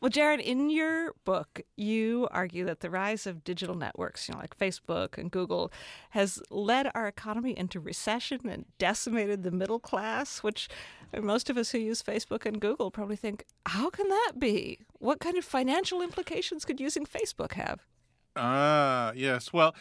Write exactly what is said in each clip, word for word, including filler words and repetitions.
Well, Jared, in your book, you argue that the rise of digital networks, you know, like Facebook and Google, has led our economy into recession and decimated the middle class, which most of us who use Facebook and Google probably think, how can that be? What kind of financial implications could using Facebook have? Ah, yes. Well,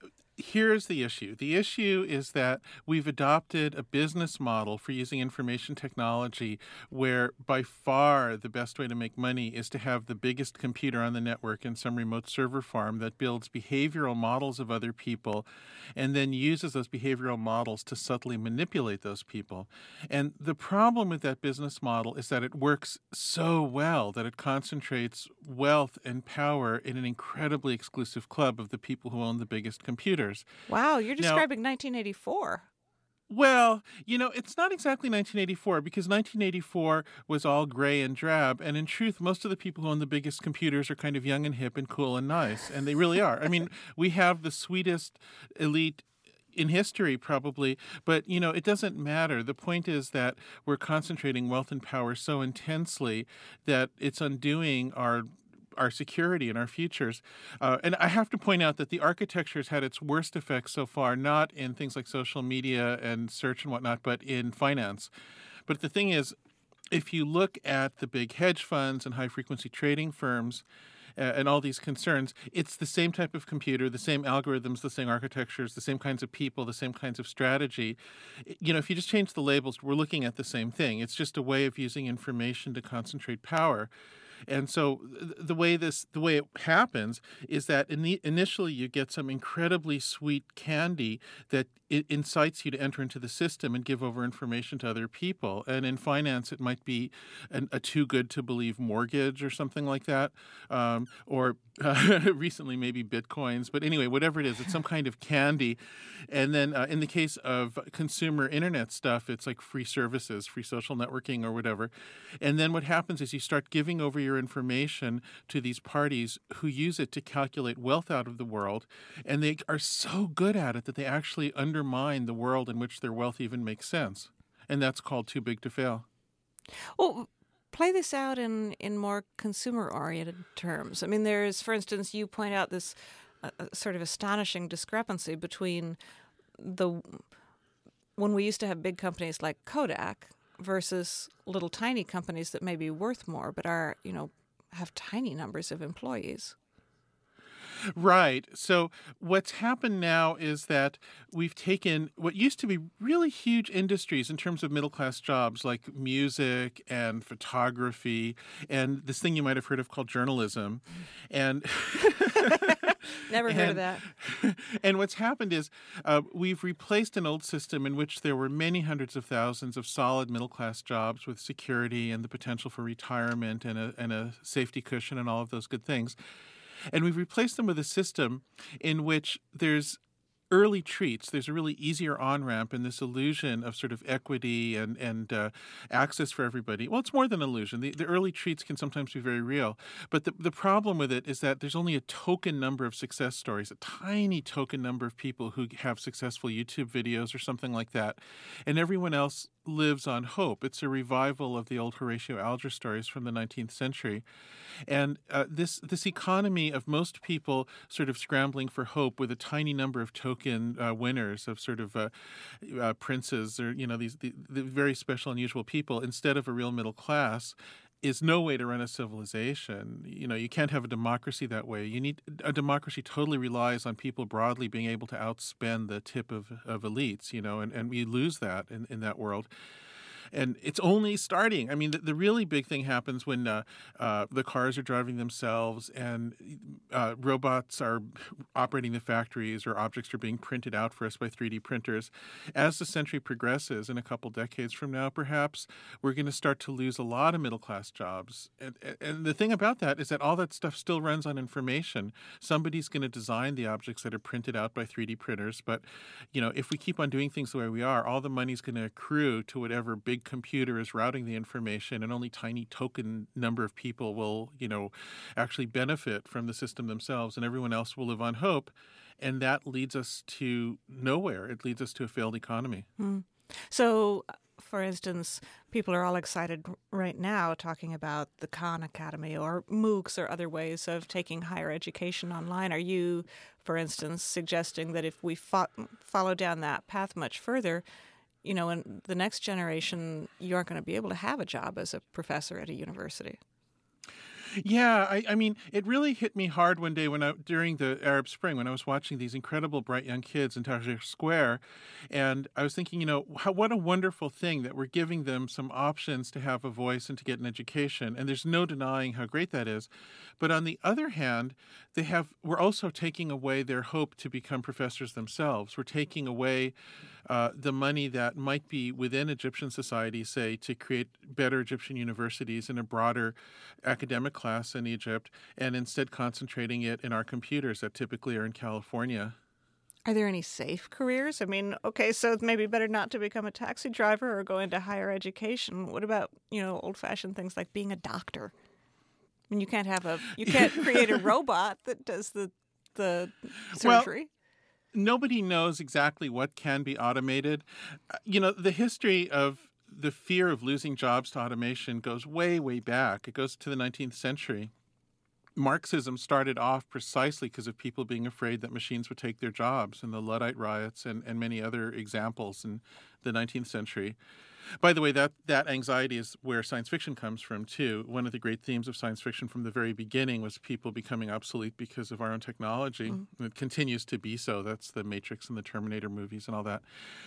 here's the issue. The issue is that we've adopted a business model for using information technology where by far the best way to make money is to have the biggest computer on the network in some remote server farm that builds behavioral models of other people and then uses those behavioral models to subtly manipulate those people. And the problem with that business model is that it works so well that it concentrates wealth and power in an incredibly exclusive club of the people who own the biggest computers. Wow, you're Now, describing nineteen eighty-four. well, you know, it's not exactly nineteen eighty-four because nineteen eighty-four was all gray and drab. And in truth, most of the people who own the biggest computers are kind of young and hip and cool and nice. And they really are. I mean, we have the sweetest elite in history, probably. But, you know, it doesn't matter. The point is that we're concentrating wealth and power so intensely that it's undoing our our security and our futures. Uh, and I have to point out that the architecture has had its worst effects so far, not in things like social media and search and whatnot, but in finance. But the thing is, if you look at the big hedge funds and high-frequency trading firms uh, and all these concerns, it's the same type of computer, the same algorithms, the same architectures, the same kinds of people, the same kinds of strategy. You know, if you just change the labels, we're looking at the same thing. It's just a way of using information to concentrate power. And so the way this, the way it happens is that in the, initially you get some incredibly sweet candy that it incites you to enter into the system and give over information to other people. And in finance, it might be an, a too good to believe mortgage or something like that, um, or uh, recently maybe bitcoins. But anyway, whatever it is, it's some kind of candy. And then uh, in the case of consumer internet stuff, it's like free services, free social networking or whatever. And then what happens is you start giving over your information to these parties who use it to calculate wealth out of the world. And they are so good at it that they actually undermine the world in which their wealth even makes sense. And that's called too big to fail. Well, play this out in, in more consumer-oriented terms. I mean, there's, for instance, you point out this uh, sort of astonishing discrepancy between the when we used to have big companies like Kodak versus little tiny companies that may be worth more but are, you know, have tiny numbers of employees. Right. So what's happened now is that we've taken what used to be really huge industries in terms of middle-class jobs like music and photography and this thing you might have heard of called journalism. And Never heard and, of that. And what's happened is uh, we've replaced an old system in which there were many hundreds of thousands of solid middle-class jobs with security and the potential for retirement and a, and a safety cushion and all of those good things. And we've replaced them with a system in which there's early treats. There's a really easier on-ramp and this illusion of sort of equity and, and uh, access for everybody. Well, it's more than illusion. The, the early treats can sometimes be very real. But the, the problem with it is that there's only a token number of success stories, a tiny token number of people who have successful YouTube videos or something like that. And everyone else lives on hope. It's a revival of the old Horatio Alger stories from the nineteenth century. And uh, this this economy of most people sort of scrambling for hope with a tiny number of token uh, winners of sort of uh, uh, princes or, you know, these the, the very special, unusual people instead of a real middle class is no way to run a civilization. You know, you can't have a democracy that way. You need a democracy totally relies on people broadly being able to outspend the tip of, of elites, you know, and, and we lose that in, in that world. And it's only starting. I mean, the, the really big thing happens when uh, uh, the cars are driving themselves and uh, robots are operating the factories or objects are being printed out for us by three D printers. As the century progresses, in a couple decades from now, perhaps, we're going to start to lose a lot of middle-class jobs. And, and the thing about that is that all that stuff still runs on information. Somebody's going to design the objects that are printed out by three D printers. But, you know, if we keep on doing things the way we are, all the money's going to accrue to whatever big computer is routing the information, and only tiny token number of people will, you know, actually benefit from the system themselves, and everyone else will live on hope. And that leads us to nowhere. It leads us to a failed economy. Mm. So for instance, people are all excited right now talking about the Khan Academy or MOOCs or other ways of taking higher education online. Are you, for instance, suggesting that if we fo- follow down that path much further, you know, in the next generation, you aren't going to be able to have a job as a professor at a university? Yeah, I, I mean, it really hit me hard one day when I during the Arab Spring when I was watching these incredible bright young kids in Tahrir Square, and I was thinking, you know, how, what a wonderful thing that we're giving them some options to have a voice and to get an education, and there's no denying how great that is. But on the other hand, they have we're also taking away their hope to become professors themselves. We're taking away uh, the money that might be within Egyptian society, say, to create better Egyptian universities and a broader academic class in Egypt, and instead concentrating it in our computers that typically are in California. Are there any safe careers? I mean, okay, so it's maybe better not to become a taxi driver or go into higher education. What about, you know, old-fashioned things like being a doctor? I mean, you can't have a you can't create a robot that does the the surgery. Well, nobody knows exactly what can be automated. Uh, You know, the history of the fear of losing jobs to automation goes way, way back. It goes to the nineteenth century. Marxism started off precisely because of people being afraid that machines would take their jobs, and the Luddite riots and, and many other examples in the nineteenth century. By the way, that, that anxiety is where science fiction comes from, too. One of the great themes of science fiction from the very beginning was people becoming obsolete because of our own technology. Mm. It continues to be so. That's the Matrix and the Terminator movies and all that.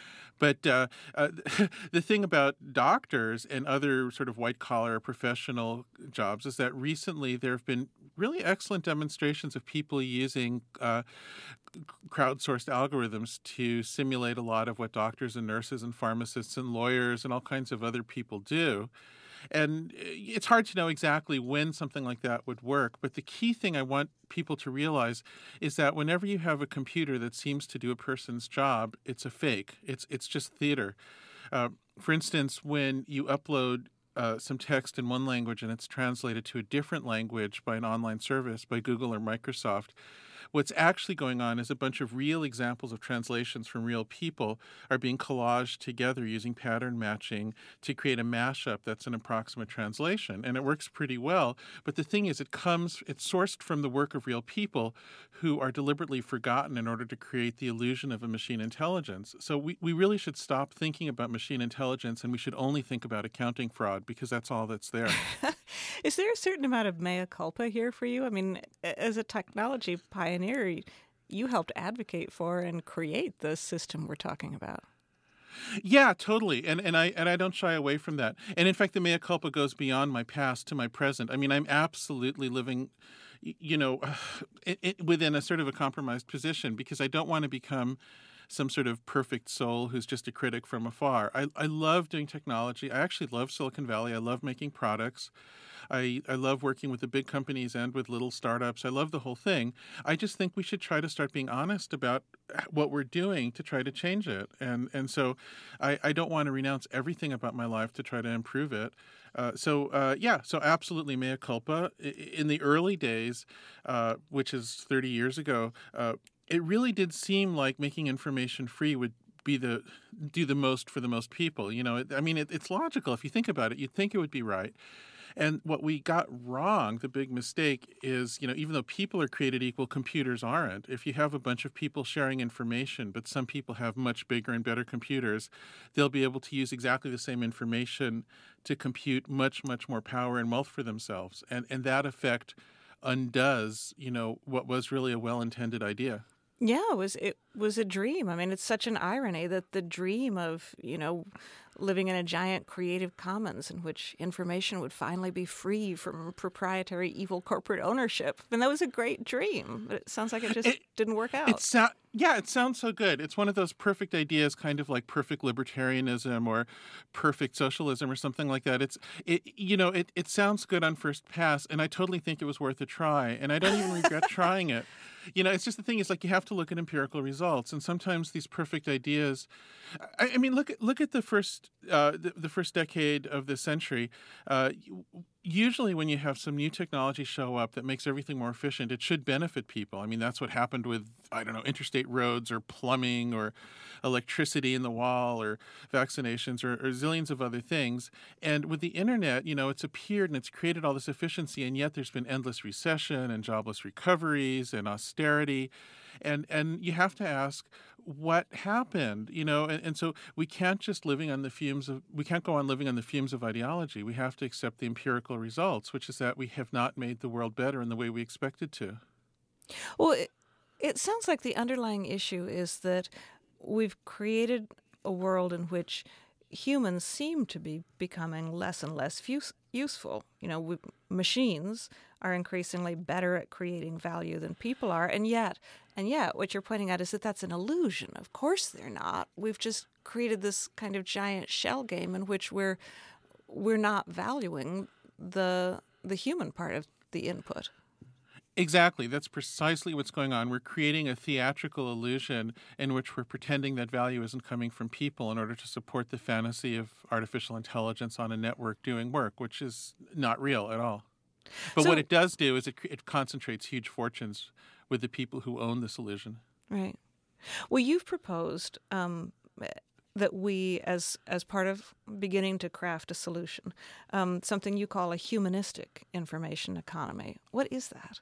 But uh, uh, the thing about doctors and other sort of white-collar professional jobs is that recently there have been really excellent demonstrations of people using uh, crowdsourced algorithms to simulate a lot of what doctors and nurses and pharmacists and lawyers and all kinds of other people do. And it's hard to know exactly when something like that would work. But the key thing I want people to realize is that whenever you have a computer that seems to do a person's job, it's a fake. It's it's just theater. Uh, for instance, when you upload uh, some text in one language and it's translated to a different language by an online service, by Google or Microsoft, what's actually going on is a bunch of real examples of translations from real people are being collaged together using pattern matching to create a mashup that's an approximate translation. And it works pretty well. But the thing is, it comes, it's sourced from the work of real people who are deliberately forgotten in order to create the illusion of a machine intelligence. So we, we really should stop thinking about machine intelligence, and we should only think about accounting fraud, because that's all that's there. Is there a certain amount of mea culpa here for you? I mean, as a technology pioneer, you helped advocate for and create the system we're talking about. Yeah, totally. And and I and I don't shy away from that. And in fact, the mea culpa goes beyond my past to my present. I mean, I'm absolutely living, you know, it, it, within a sort of a compromised position, because I don't want to become some sort of perfect soul who's just a critic from afar. I, I love doing technology. I actually love Silicon Valley. I love making products. I, I love working with the big companies and with little startups. I love the whole thing. I just think we should try to start being honest about what we're doing to try to change it. And and so I, I don't want to renounce everything about my life to try to improve it. Uh, so, uh, yeah, so absolutely mea culpa. In the early days, uh, which is thirty years ago, uh, it really did seem like making information free would be the do the most for the most people. You know, it, I mean, it, it's logical. If you think about it, you'd think it would be right. And what we got wrong, the big mistake, is, you know, even though people are created equal, computers aren't. If you have a bunch of people sharing information, but some people have much bigger and better computers, they'll be able to use exactly the same information to compute much, much more power and wealth for themselves. And and that effect undoes, you know, what was really a well-intended idea. Yeah, it was it was a dream. I mean, it's such an irony that the dream of, you know, living in a giant creative commons in which information would finally be free from proprietary evil corporate ownership. And that was a great dream, but it sounds like it just it, didn't work out. It so- yeah, it sounds so good. It's one of those perfect ideas, kind of like perfect libertarianism or perfect socialism or something like that. It's, it, you know, it, it sounds good on first pass, and I totally think it was worth a try, and I don't even regret trying it. You know, it's just the thing is, like, you have to look at empirical results, and sometimes these perfect ideas. I, I mean, look at look at the first uh, the, the first decade of the century. Uh, usually when you have some new technology show up that makes everything more efficient, it should benefit people. I mean, that's what happened with, I don't know, interstate roads or plumbing or electricity in the wall or vaccinations or, or zillions of other things. And with the internet, you know, it's appeared and it's created all this efficiency, and yet there's been endless recession and jobless recoveries and austerity. And and you have to ask, what happened, you know, and, and so we can't just living on the fumes of, we can't go on living on the fumes of ideology. We have to accept the empirical results, which is that we have not made the world better in the way we expected to. Well, it, it sounds like the underlying issue is that we've created a world in which humans seem to be becoming less and less use, useful. You know, we, machines are increasingly better at creating value than people are, and yet, and yet, what you're pointing out is that that's an illusion. Of course, they're not. We've just created this kind of giant shell game in which we're we're not valuing the the human part of the input. Exactly. That's precisely what's going on. We're creating a theatrical illusion in which we're pretending that value isn't coming from people in order to support the fantasy of artificial intelligence on a network doing work, which is not real at all. But So- what it does do is it, it concentrates huge fortunes with the people who own this illusion. Right. Well, you've proposed um, that we, as as part of beginning to craft a solution, um, something you call a humanistic information economy. What is that?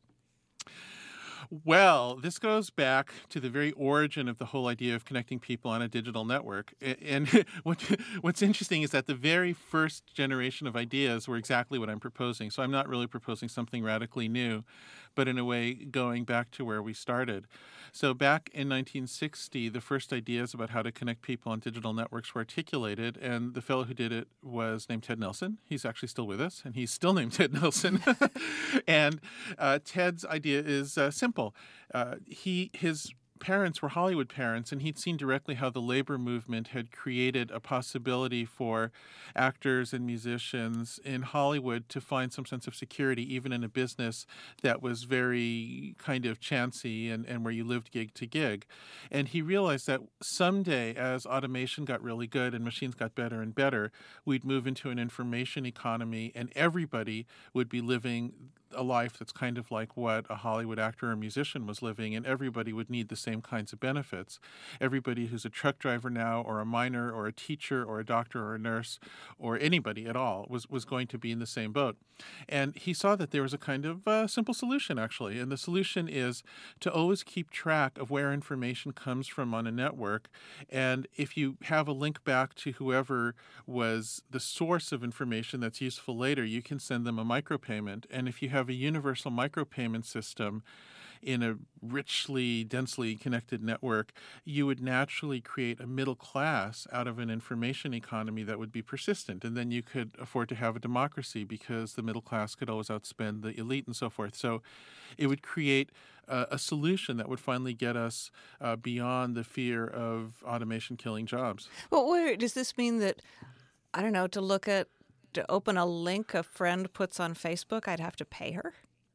Well, this goes back to the very origin of the whole idea of connecting people on a digital network. A- And what, what's interesting is that the very first generation of ideas were exactly what I'm proposing. So I'm not really proposing something radically new, but in a way going back to where we started. So back in nineteen sixty, the first ideas about how to connect people on digital networks were articulated, and the fellow who did it was named Ted Nelson. He's actually still with us, and he's still named Ted Nelson. And uh, Ted's idea is uh, simple. Uh, he his parents were Hollywood parents, and he'd seen directly how the labor movement had created a possibility for actors and musicians in Hollywood to find some sense of security, even in a business that was very kind of chancy and, and where you lived gig to gig. And he realized that someday, as automation got really good and machines got better and better, we'd move into an information economy, and everybody would be living a life that's kind of like what a Hollywood actor or musician was living, and everybody would need the same kinds of benefits. Everybody who's a truck driver now, or a miner, or a teacher, or a doctor, or a nurse, or anybody at all was, was going to be in the same boat. And he saw that there was a kind of uh, simple solution, actually. And the solution is to always keep track of where information comes from on a network. And if you have a link back to whoever was the source of information that's useful later, you can send them a micropayment. And if you have a universal micropayment system in a richly, densely connected network, you would naturally create a middle class out of an information economy that would be persistent. And then you could afford to have a democracy because the middle class could always outspend the elite and so forth. So it would create a, a solution that would finally get us uh, beyond the fear of automation killing jobs. Well, where, does this mean that, I don't know, to look at, to open a link a friend puts on Facebook, I'd have to pay her?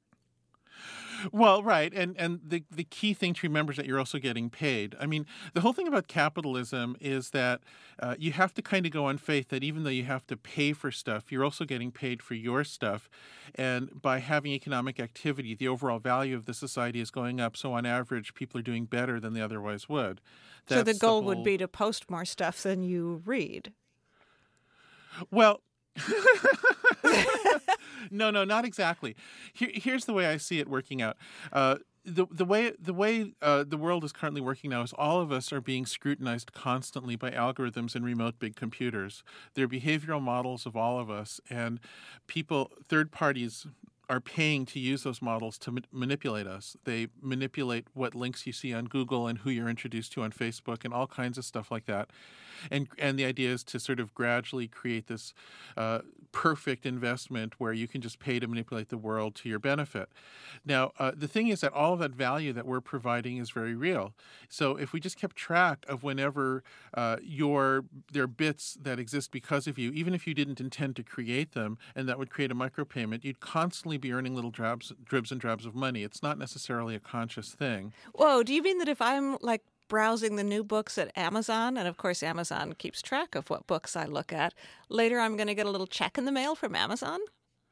Well, right. And and the, the key thing to remember is that you're also getting paid. I mean, the whole thing about capitalism is that uh, you have to kind of go on faith that even though you have to pay for stuff, you're also getting paid for your stuff. And by having economic activity, the overall value of the society is going up. So on average, people are doing better than they otherwise would. So the That's goal whole- would be to post more stuff than you read. Well, no, no, not exactly. Here, here's the way I see it working out. Uh, the the way the way uh, the world is currently working now is all of us are being scrutinized constantly by algorithms and remote big computers. They're behavioral models of all of us, and people, third parties, are paying to use those models to ma- manipulate us. They manipulate what links you see on Google and who you're introduced to on Facebook and all kinds of stuff like that. And and the idea is to sort of gradually create this uh, perfect investment where you can just pay to manipulate the world to your benefit. Now, uh, the thing is that all of that value that we're providing is very real. So if we just kept track of whenever uh, your there are bits that exist because of you, even if you didn't intend to create them, and that would create a micropayment, you'd constantly be earning little drabs, dribs and drabs of money. It's not necessarily a conscious thing. Whoa, do you mean that if I'm like browsing the new books at Amazon, and of course Amazon keeps track of what books I look at, later I'm going to get a little check in the mail from Amazon?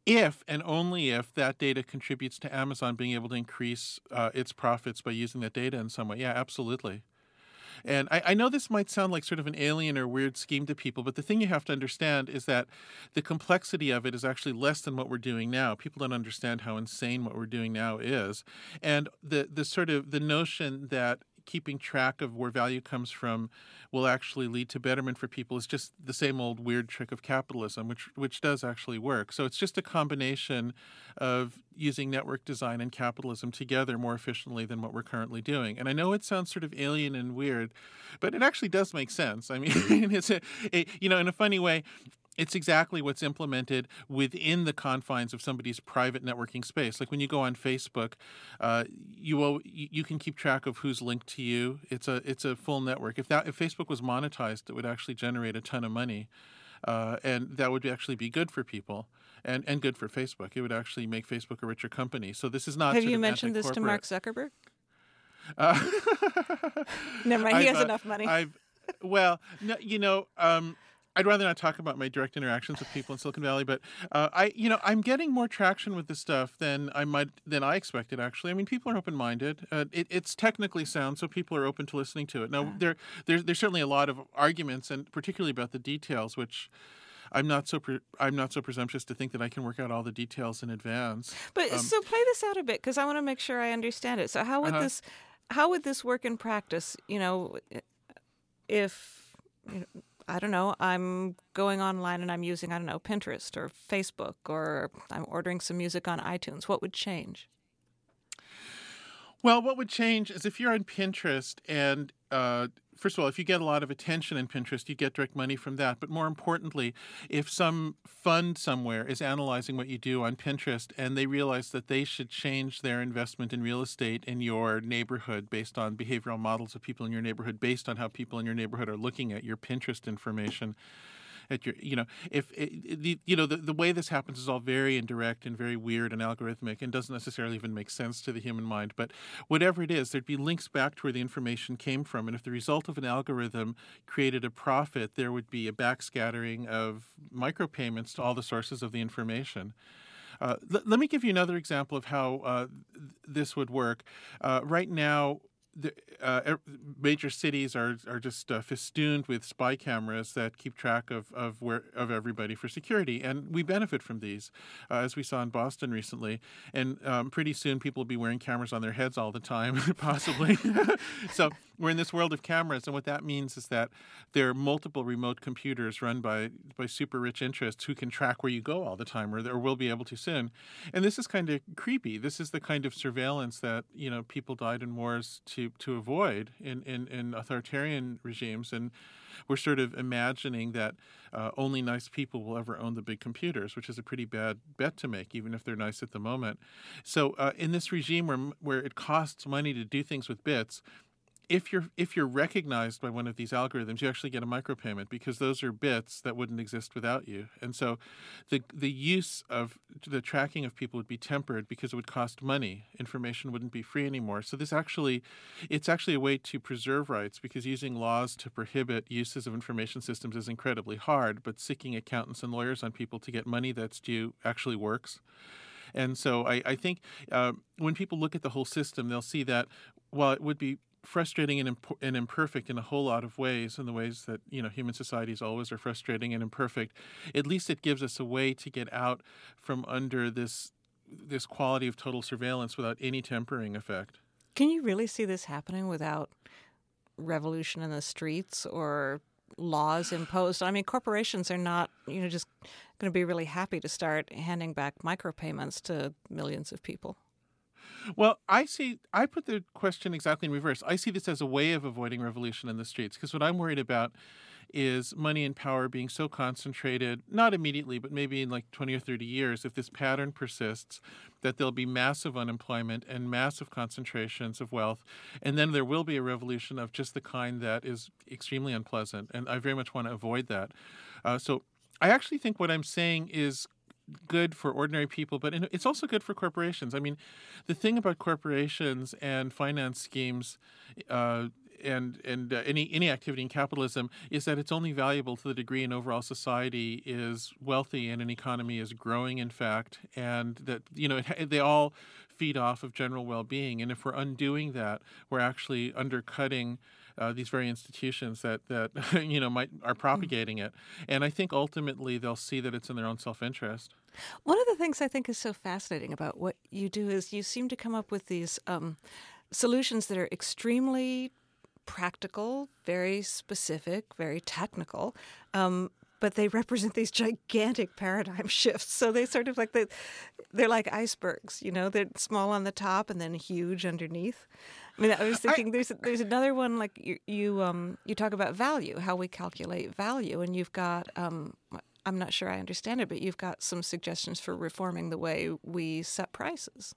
if and only if that data contributes to Amazon being able to increase uh, its profits by using that data in some way. Yeah, absolutely. And I, I know this might sound like sort of an alien or weird scheme to people, but the thing you have to understand is that the complexity of it is actually less than what we're doing now. People don't understand how insane what we're doing now is. And the, the sort of the notion that keeping track of where value comes from will actually lead to betterment for people is just the same old weird trick of capitalism, which which does actually work. So it's just a combination of using network design and capitalism together more efficiently than what we're currently doing. And I know it sounds sort of alien and weird, but it actually does make sense. I mean, it's a, it, you know, in a funny way, it's exactly what's implemented within the confines of somebody's private networking space. Like when you go on Facebook, uh, you will, you can keep track of who's linked to you. It's a it's a full network. If that if Facebook was monetized, it would actually generate a ton of money, uh, and that would actually be good for people and, and good for Facebook. It would actually make Facebook a richer company. So this is not. Have sort you of mentioned this to Mark anti-corporate. Zuckerberg? Uh, Never mind. He I've, has uh, enough money. I've, well, no, you know. Um, I'd rather not talk about my direct interactions with people in Silicon Valley, but uh, I, you know, I'm getting more traction with this stuff than I might than I expected. Actually, I mean, people are open-minded. Uh, it, it's technically sound, so people are open to listening to it. Now, there, there's there's certainly a lot of arguments, and particularly about the details, which I'm not so pre- I'm not so presumptuous to think that I can work out all the details in advance. But Um, so play this out a bit because I want to make sure I understand it. So how would Uh-huh. this how would this work in practice? You know, if you know, I don't know, I'm going online and I'm using, I don't know, Pinterest or Facebook, or I'm ordering some music on iTunes. What would change? Well, what would change is if you're on Pinterest and, uh, first of all, if you get a lot of attention in Pinterest, you get direct money from that. But more importantly, if some fund somewhere is analyzing what you do on Pinterest and they realize that they should change their investment in real estate in your neighborhood based on behavioral models of people in your neighborhood, based on how people in your neighborhood are looking at your Pinterest information, at your, you know, if it, the, you know, the, the way this happens is all very indirect and very weird and algorithmic and doesn't necessarily even make sense to the human mind. But whatever it is, there'd be links back to where the information came from. And if the result of an algorithm created a profit, there would be a backscattering of micropayments to all the sources of the information. Uh, l- let me give you another example of how uh, th- this would work. Uh, right now, the, uh, er- major cities are are just uh, festooned with spy cameras that keep track of of where of everybody for security, and we benefit from these, uh, as we saw in Boston recently. And um, pretty soon, people will be wearing cameras on their heads all the time, possibly. So we're in this world of cameras, and what that means is that there are multiple remote computers run by by super rich interests who can track where you go all the time, or, or will be able to soon. And this is kind of creepy. This is the kind of surveillance that, you know, people died in wars to to avoid in, in, in authoritarian regimes. And we're sort of imagining that uh, only nice people will ever own the big computers, which is a pretty bad bet to make, even if they're nice at the moment. So uh, in this regime where where it costs money to do things with bits, if you're if you're recognized by one of these algorithms, you actually get a micropayment because those are bits that wouldn't exist without you. And so the the use of the tracking of people would be tempered because it would cost money. Information wouldn't be free anymore. So this actually it's actually a way to preserve rights, because using laws to prohibit uses of information systems is incredibly hard, but sicking accountants and lawyers on people to get money that's due actually works. And so I, I think uh, when people look at the whole system, they'll see that while it would be frustrating and, imp- and imperfect in a whole lot of ways, in the ways that, you know, human societies always are frustrating and imperfect, at least it gives us a way to get out from under this this quality of total surveillance without any tempering effect. Can you really see this happening without revolution in the streets or laws imposed? I mean, corporations are not, you know, just going to be really happy to start handing back micropayments to millions of people. Well, I see, I put the question exactly in reverse. I see this as a way of avoiding revolution in the streets, because what I'm worried about is money and power being so concentrated, not immediately, but maybe in like twenty or thirty years, if this pattern persists, that there'll be massive unemployment and massive concentrations of wealth. And then there will be a revolution of just the kind that is extremely unpleasant. And I very much want to avoid that. Uh, so I actually think what I'm saying is good for ordinary people, but it's also good for corporations. I mean, the thing about corporations and finance schemes, uh, and and uh, any any activity in capitalism is that it's only valuable to the degree an overall society is wealthy and an economy is growing, in fact, and that you know it, they all feed off of general well-being. And if we're undoing that, we're actually undercutting uh, these very institutions that that you know might are propagating it. And I think ultimately they'll see that it's in their own self-interest. One of the things I think is so fascinating about what you do is you seem to come up with these um, solutions that are extremely practical, very specific, very technical, um, but they represent these gigantic paradigm shifts. So they sort of like they, they're like icebergs, you know, they're small on the top and then huge underneath. I mean, I was thinking I, there's there's another one like you you um you talk about value, how we calculate value, and you've got um. I'm not sure I understand it, but you've got some suggestions for reforming the way we set prices.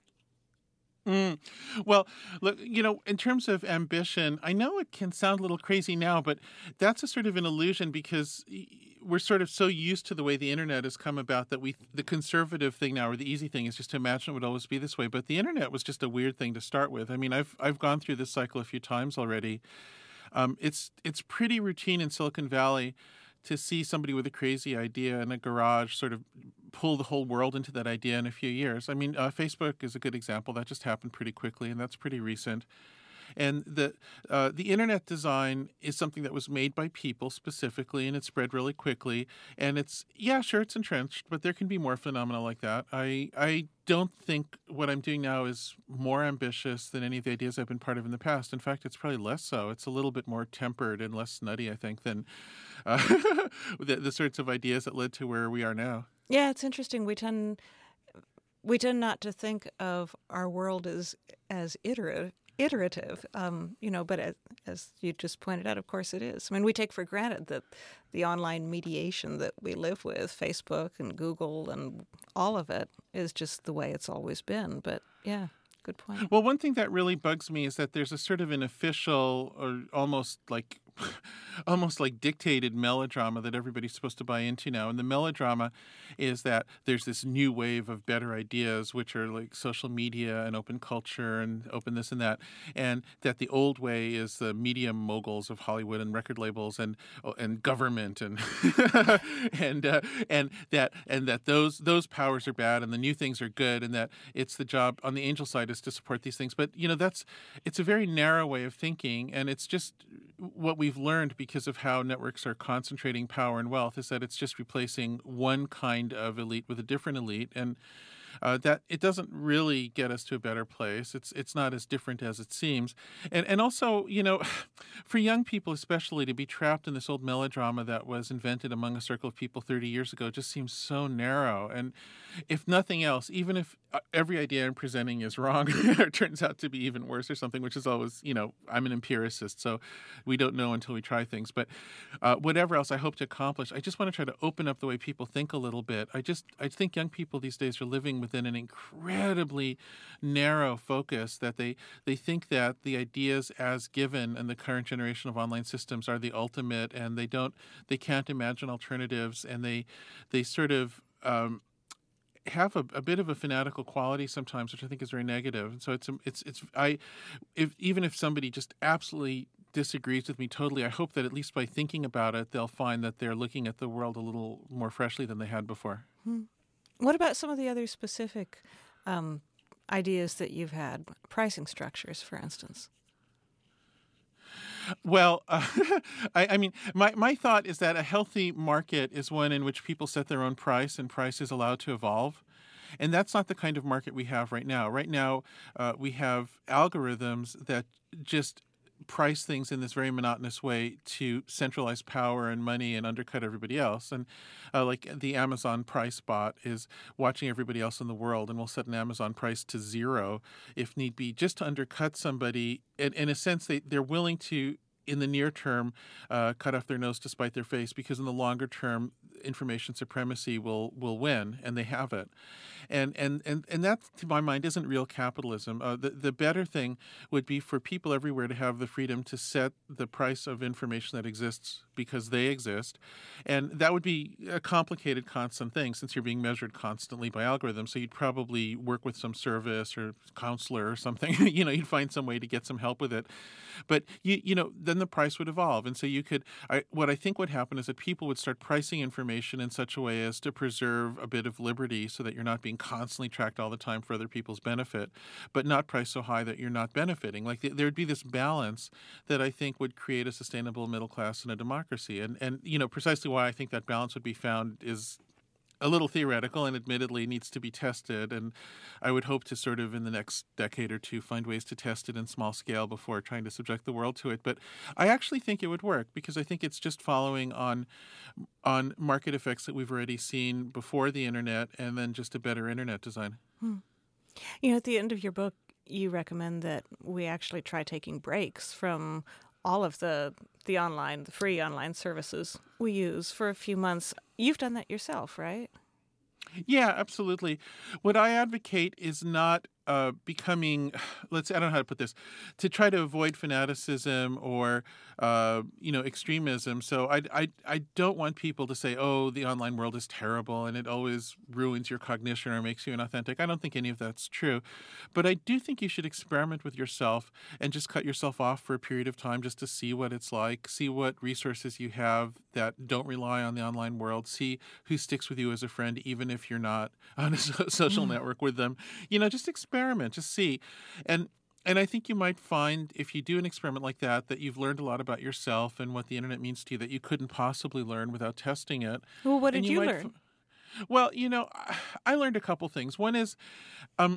Mm. Well, look, you know, in terms of ambition, I know it can sound a little crazy now, but that's a sort of an illusion because we're sort of so used to the way the internet has come about that we, the conservative thing now, or the easy thing is just to imagine it would always be this way. But the internet was just a weird thing to start with. I mean, I've I've gone through this cycle a few times already. Um, it's it's pretty routine in Silicon Valley to see somebody with a crazy idea in a garage sort of pull the whole world into that idea in a few years. I mean, uh, Facebook is a good example. That just happened pretty quickly, and that's pretty recent. And the uh, the internet design is something that was made by people specifically, and it spread really quickly. And it's, yeah, sure, it's entrenched, but there can be more phenomena like that. I I don't think what I'm doing now is more ambitious than any of the ideas I've been part of in the past. In fact, it's probably less so. It's a little bit more tempered and less nutty, I think, than uh, the, the sorts of ideas that led to where we are now. Yeah, it's interesting. We tend we tend not to think of our world as as iterative. iterative, um, you know, but as, as you just pointed out, of course it is. I mean, we take for granted that the online mediation that we live with, Facebook and Google and all of it, is just the way it's always been. But yeah, good point. Well, one thing that really bugs me is that there's a sort of an official or almost like almost like dictated melodrama that everybody's supposed to buy into now. And the melodrama is that there's this new wave of better ideas, which are like social media and open culture and open this and that. And that the old way is the media moguls of Hollywood and record labels and and government and and uh, and that and that those those powers are bad and the new things are good, and that it's the job on the angel side is to support these things. But you know, that's it's a very narrow way of thinking, and it's just what we've learned because of how networks are concentrating power and wealth is that it's just replacing one kind of elite with a different elite, and uh, that it doesn't really get us to a better place. It's it's not as different as it seems, and and also, you know, for young people especially, to be trapped in this old melodrama that was invented among a circle of people thirty years ago just seems so narrow. And if nothing else, even if every idea I'm presenting is wrong, or it turns out to be even worse or something, which is always, you know, I'm an empiricist, so we don't know until we try things. But uh, whatever else I hope to accomplish, I just want to try to open up the way people think a little bit. I just I think young people these days are living within an incredibly narrow focus that they they think that the ideas as given in the current generation of online systems are the ultimate, and they don't they can't imagine alternatives, and they they sort of um, have a, a bit of a fanatical quality sometimes, which I think is very negative. And so it's it's it's I if even if somebody just absolutely disagrees with me totally, I hope that at least by thinking about it, they'll find that they're looking at the world a little more freshly than they had before. Hmm. What about some of the other specific um, ideas that you've had? Pricing structures, for instance. Well, uh, I, I mean, my, my thought is that a healthy market is one in which people set their own price and price is allowed to evolve. And that's not the kind of market we have right now. Right now, uh, we have algorithms that just price things in this very monotonous way to centralize power and money and undercut everybody else. And uh, like the Amazon price bot is watching everybody else in the world and will set an Amazon price to zero if need be, just to undercut somebody. And in a sense, they, they're willing to in the near term, uh, cut off their nose to spite their face, because in the longer term, information supremacy will will win, and they have it. And and and, and that, to my mind, isn't real capitalism. Uh, the, the better thing would be for people everywhere to have the freedom to set the price of information that exists because they exist. And that would be a complicated, constant thing, since you're being measured constantly by algorithms. So you'd probably work with some service or counselor or something. you know, you'd find some way to get some help with it. But, you you know, then the price would evolve. And so you could, I, what I think would happen is that people would start pricing information in such a way as to preserve a bit of liberty, so that you're not being constantly tracked all the time for other people's benefit, but not priced so high that you're not benefiting. Like th- there would be this balance that I think would create a sustainable middle class and a democracy. And, and, you know, precisely why I think that balance would be found is a little theoretical, and admittedly needs to be tested. And I would hope to sort of in the next decade or two find ways to test it in small scale before trying to subject the world to it. But I actually think it would work, because I think it's just following on on market effects that we've already seen before the internet, and then just a better internet design. Hmm. You know, at the end of your book, you recommend that we actually try taking breaks from all of the the online, the free online services we use for a few months. You've done that yourself, right? Yeah, absolutely. What I advocate is not uh, becoming, let's I don't know how to put this, to try to avoid fanaticism or, uh, you know, extremism. So I, I, I don't want people to say, oh, the online world is terrible and it always ruins your cognition or makes you inauthentic. I don't think any of that's true. But I do think you should experiment with yourself and just cut yourself off for a period of time, just to see what it's like, see what resources you have that don't rely on the online world, see who sticks with you as a friend, even if you're not on a so- social network with them. You know, just experiment, just see. And and I think you might find, if you do an experiment like that, that you've learned a lot about yourself and what the internet means to you that you couldn't possibly learn without testing it. Well, what And did you, might learn? f- well, you know, I learned a couple things. One is, um,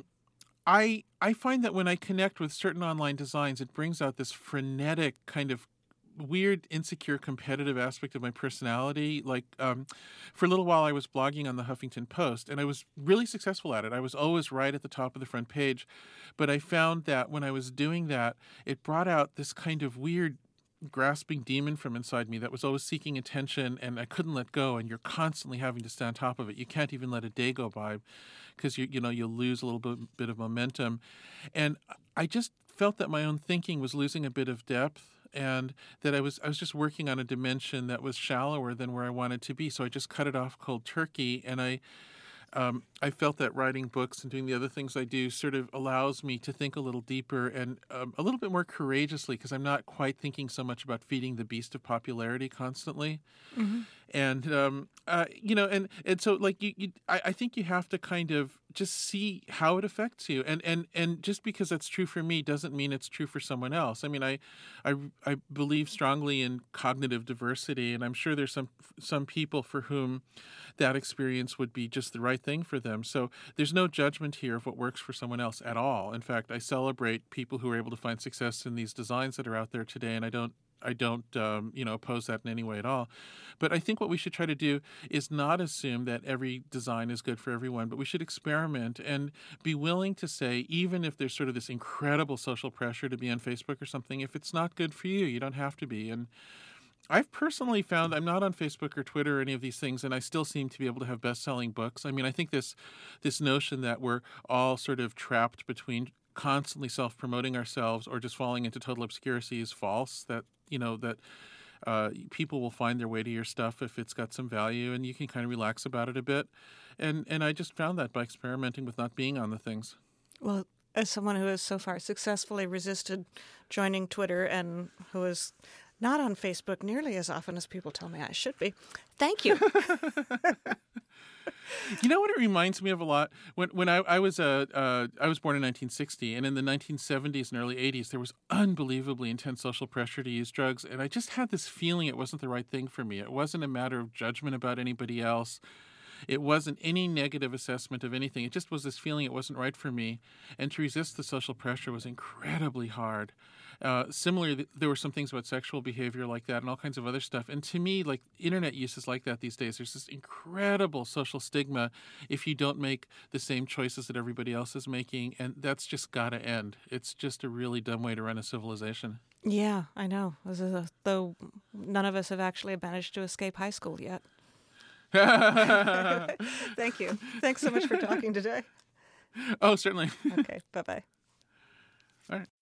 I I find that when I connect with certain online designs, it brings out this frenetic kind of weird, insecure, competitive aspect of my personality. Like, um, for a little while, I was blogging on the Huffington Post, and I was really successful at it. I was always right at the top of the front page. But I found that when I was doing that, it brought out this kind of weird, grasping demon from inside me that was always seeking attention, and I couldn't let go. And you're constantly having to stay on top of it. You can't even let a day go by, because you you know you'll lose a little bit, bit of momentum. And I just felt that my own thinking was losing a bit of depth, and that I was I was just working on a dimension that was shallower than where I wanted to be. So I just cut it off cold turkey, and I um, I felt that writing books and doing the other things I do sort of allows me to think a little deeper and um, a little bit more courageously, because I'm not quite thinking so much about feeding the beast of popularity constantly. Mm-hmm. And um, uh, you know, and and so like you, you I, I think you have to kind of just see how it affects you, and and and just because that's true for me doesn't mean it's true for someone else. I mean, I I I believe strongly in cognitive diversity, and I'm sure there's some some people for whom that experience would be just the right thing for them. So there's no judgment here of what works for someone else at all. In fact, I celebrate people who are able to find success in these designs that are out there today, and I don't I don't, um, you know, oppose that in any way at all. But I think what we should try to do is not assume that every design is good for everyone, but we should experiment and be willing to say, even if there's sort of this incredible social pressure to be on Facebook or something, if it's not good for you, you don't have to be. And I've personally found I'm not on Facebook or Twitter or any of these things, and I still seem to be able to have best-selling books. I mean, I think this this notion that we're all sort of trapped between constantly self-promoting ourselves or just falling into total obscurity is false. That, you know, that uh, people will find their way to your stuff if it's got some value, and you can kind of relax about it a bit. And and I just found that by experimenting with not being on the things. Well, as someone who has so far successfully resisted joining Twitter and who is not on Facebook nearly as often as people tell me I should be, thank you. You know what it reminds me of a lot? When when I, I was uh, uh, I was born in nineteen sixty, and in the nineteen seventies and early eighties, there was unbelievably intense social pressure to use drugs, and I just had this feeling it wasn't the right thing for me. It wasn't a matter of judgment about anybody else, It wasn't any negative assessment of anything. It just was this feeling it wasn't right for me. And to resist the social pressure was incredibly hard. Uh, similarly, there were some things about sexual behavior like that and all kinds of other stuff. And to me, like internet use is like that these days. There's this incredible social stigma if you don't make the same choices that everybody else is making. And that's just got to end. It's just a really dumb way to run a civilization. Yeah, I know. This is a, though none of us have actually managed to escape high school yet. Thank you. Thanks so much for talking today. Oh, certainly. Okay, bye-bye. All right.